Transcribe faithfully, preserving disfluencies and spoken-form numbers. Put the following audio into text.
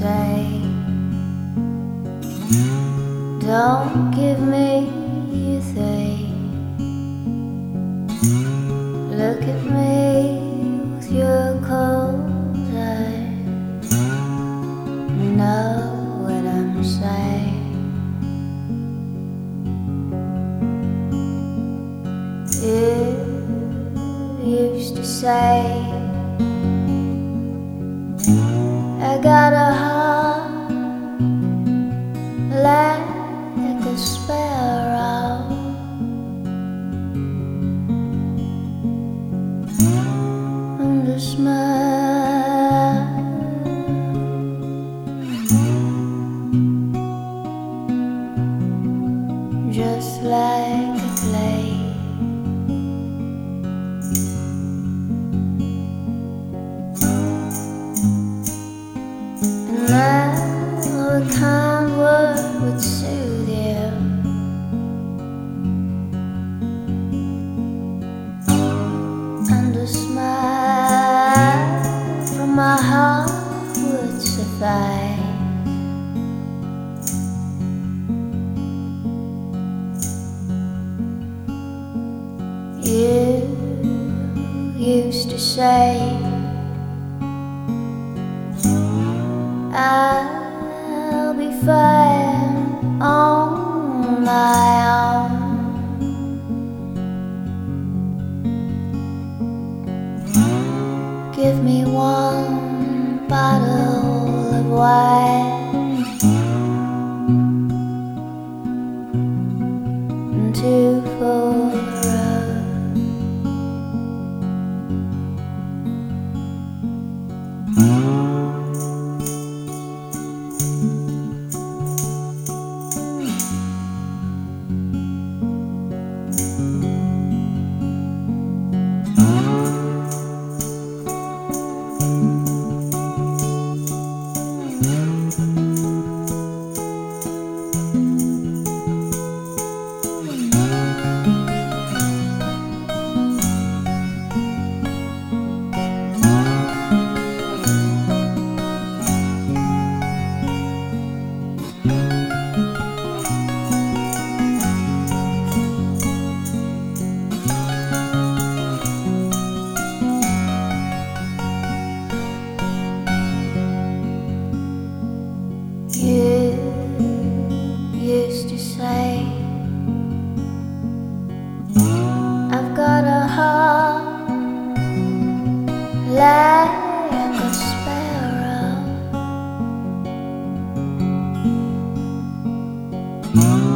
say, don't give me a thing. Look at me with your cold eyes. Know what I'm saying. You used to say, I got a heart like a sparrow, and a smile just like a clay. And now a kind word would soothe you, and a smile from my heart would suffice. You used to say, I'll be fine on my own. Give me one bottle of wine and two for the road. You used to say, I've got a heart like a sparrow,